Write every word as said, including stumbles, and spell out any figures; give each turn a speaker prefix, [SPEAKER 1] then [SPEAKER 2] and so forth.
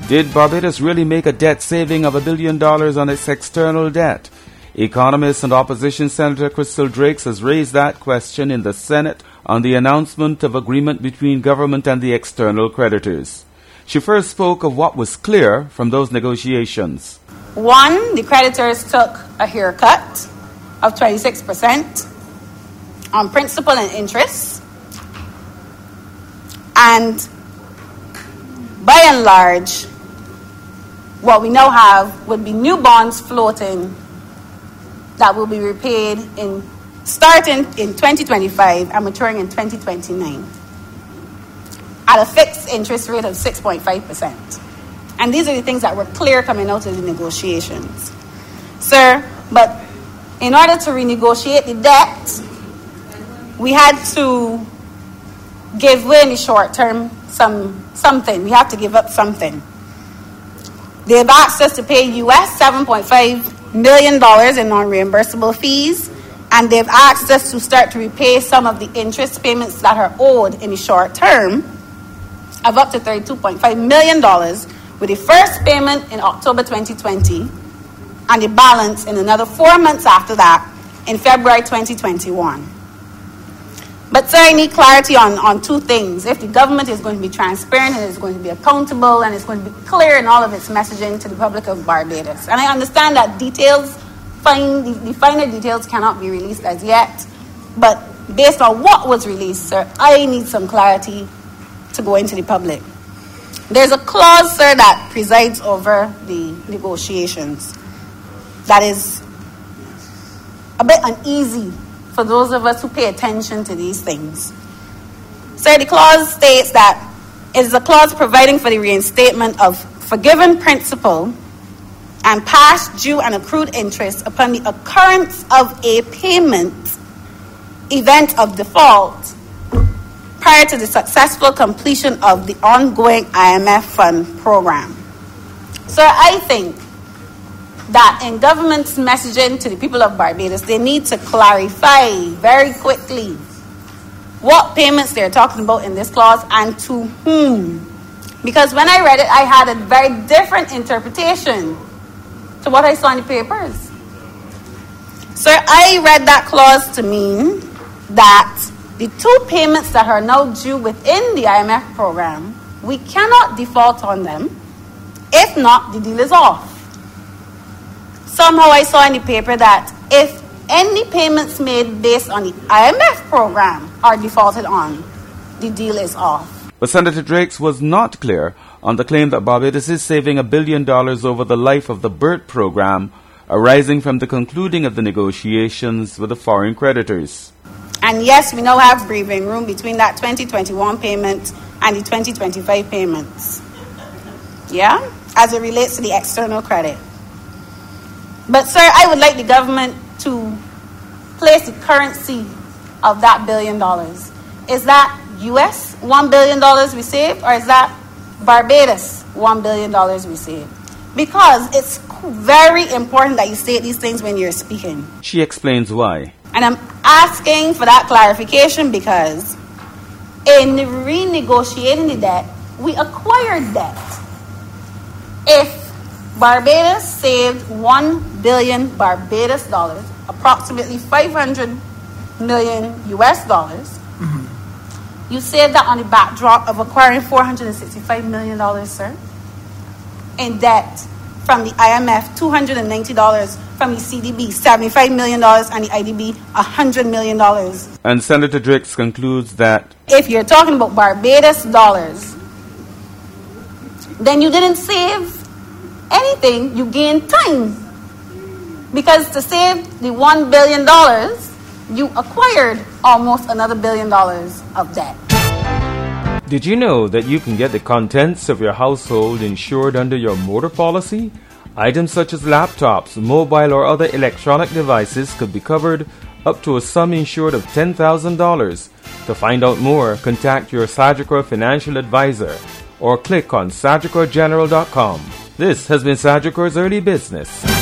[SPEAKER 1] Did Barbados really make a debt saving of a billion dollars on its external debt? Economist and opposition Senator Crystal Drakes has raised that question in the Senate on the announcement of agreement between government and the external creditors. She first spoke of what was clear from those negotiations.
[SPEAKER 2] One, the creditors took a haircut of twenty-six percent on principal and interest. And by and large, what we now have would be new bonds floating that will be repaid in starting in twenty twenty-five and maturing in twenty twenty-nine at a fixed interest rate of six point five percent. And these are the things that were clear coming out of the negotiations. Sir, but in order to renegotiate the debt, we had to give way in the short term some something. We have to give up something. They've asked us to pay U S seven point five million dollars in non-reimbursable fees, and they've asked us to start to repay some of the interest payments that are owed in the short term of up to thirty-two point five million dollars, with the first payment in October twenty twenty and the balance in another four months after that in February twenty twenty-one. But sir, I need clarity on, on two things. If the government is going to be transparent and is going to be accountable and is going to be clear in all of its messaging to the public of Barbados. And I understand that details, fine, the, the finer details cannot be released as yet. But based on what was released, sir, I need some clarity to go into the public. There's a clause, sir, that presides over the negotiations that is a bit uneasy for those of us who pay attention to these things. Sir, the clause states that it is a clause providing for the reinstatement of forgiven principal and past due and accrued interest upon the occurrence of a payment event of default prior to the successful completion of the ongoing I M F fund program. Sir, I think that in government's messaging to the people of Barbados, they need to clarify very quickly what payments they're talking about in this clause and to whom. Because when I read it, I had a very different interpretation to what I saw in the papers. Sir, I read that clause to mean that the two payments that are now due within the I M F program, we cannot default on them. If not, the deal is off. Somehow I saw in the paper that if any payments made based on the I M F program are defaulted on, the deal is off.
[SPEAKER 1] But Senator Drakes was not clear on the claim that Barbados is saving a billion dollars over the life of the BERT program, arising from the concluding of the negotiations with the foreign creditors.
[SPEAKER 2] And yes, we now have breathing room between that twenty twenty-one payment and the twenty twenty-five payments. Yeah? As it relates to the external credit. But sir, I would like the government to place the currency of that billion dollars. Is that U S one billion dollars we saved, or is that Barbados one billion dollars we saved? Because it's very important that you state these things when you're speaking.
[SPEAKER 1] She explains why.
[SPEAKER 2] And I'm asking for that clarification because in renegotiating the debt, we acquired debt. If Barbados saved one billion Barbados dollars, approximately five hundred million U S dollars. Mm-hmm. You saved that on the backdrop of acquiring four hundred sixty-five million dollars, sir, in debt from the I M F, two hundred ninety dollars, from the C D B, seventy-five million dollars, and the I D B, one hundred million dollars.
[SPEAKER 1] And Senator Drakes concludes that
[SPEAKER 2] if you're talking about Barbados dollars, then you didn't save anything, you gained time. Because to save the one billion dollars, you acquired almost another billion dollars of debt.
[SPEAKER 3] Did you know that you can get the contents of your household insured under your motor policy? Items such as laptops, mobile or other electronic devices could be covered up to a sum insured of ten thousand dollars. To find out more, contact your Sagicor financial advisor or click on sagicor general dot com. This has been Sagicor's Early Business.